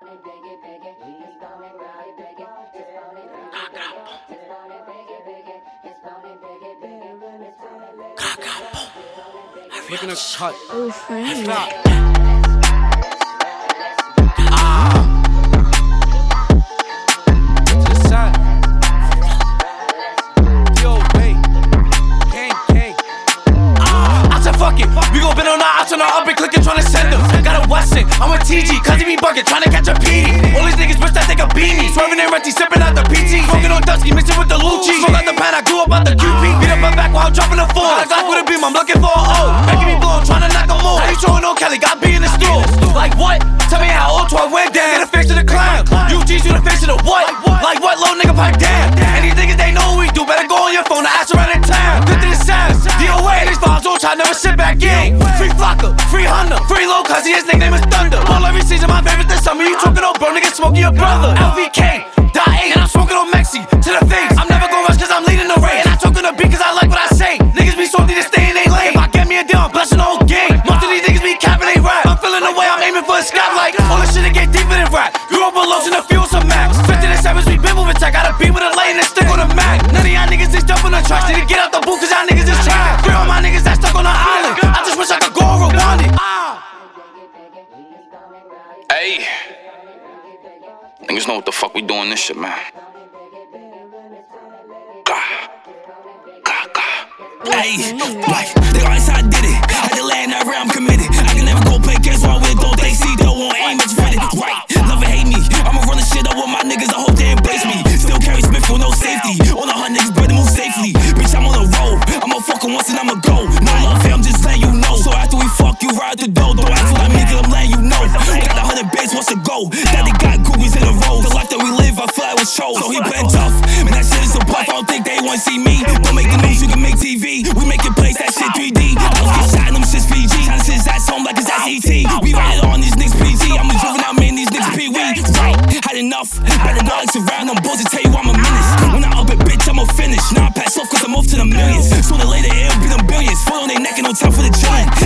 Looking to cut. Oh, friend. Stop. To the side. Yo, wait. Gang. I said fuck it. We gon' bend on the outs on the up and clickin' tryna send them. Got a Wesson. I'm a TG. Cause he be bucket tryna catch a PD. All these niggas wish that they could beat me. Swerving and renty, sippin' out the PT. Smoking on Dusky, mixing with the Lucci. Smoke out the pan, I grew up out the QP. Beat up my back while I'm dropping the four. Got a Glock with a beam, I'm looking for a O. Making me blow, I'm tryna knock them all. How you showing on Kelly? Got B in the store. Like what? Tell me how old 12 went down. Get a face to the clown. UG's to the face to the what? Like what? Little nigga pipe down. And these niggas, they know what we do. Better go on your phone to ask around in town. Good to the sound. DOA, these vibes don't try, never sit back in. Free Flocka, free Honda, free low, cause his nickname is Thunder. All every season, my favorite this summer. You talking on bro, nigga, smoking your brother. LVK, die 8, and I'm smoking on Mexi to the face. I'm never gonna rush cause I'm leading the race. And I talk on the beat cause I like what I say. Niggas be salty to stay in they lane. If I get me a deal, I'm blessing the whole game. Most of these niggas be capping they rap. I'm feeling the way I'm aiming for a scalp like all this shit that get deeper than rap. Grew up with lotion to fuel some max. 50 to 7s, we been moving tech. Got a beat with a lane and stick on the Mac. None of y'all niggas is stuck on the tracks. Need to get out the booth cause y'all niggas is trash. Free all my niggas that stuck on the island. I just wish I could go and rewind it. Hey, niggas know what the fuck we doing this shit, man. Hey, like, they always how I did it. Had to land that round, I'm committed. I can never go play games while we're gold. They see, though, won't aim, it's fitted. Right, love or hate me. I'ma run the shit up with my niggas, I hope they embrace me. Still carry Smith with no safety. On the hunt, niggas better move safely. Bitch, I'm on the road. I'ma fuck 'em once and I'ma go. No love, I'm just letting you know. So after we fuck, you ride the dough. Don't ask what I mean, cause I'm letting you know. Got 100 base, what's the go? That they got googies in the road. The life that we live, I feel like was chose. So he playing tough. Man, that shit is a bluff. I don't think they wanna see me. Don't make the news, you can make TV. We making plays, that shit 3D. I was get shot and them shit's PG. Tryna sit his ass home like it's SET. We ride it on these niggas PG. I'm a juvenile man, these niggas Pee-wee. Right, had enough. Better not Alex around, I'm boys to tell you I'm a menace. When I up it, bitch, I'ma finish. Now I pass off cause I'm off to the millions. Sooner or later, it'll be them billions. Foot on their neck and no time for the chillin'.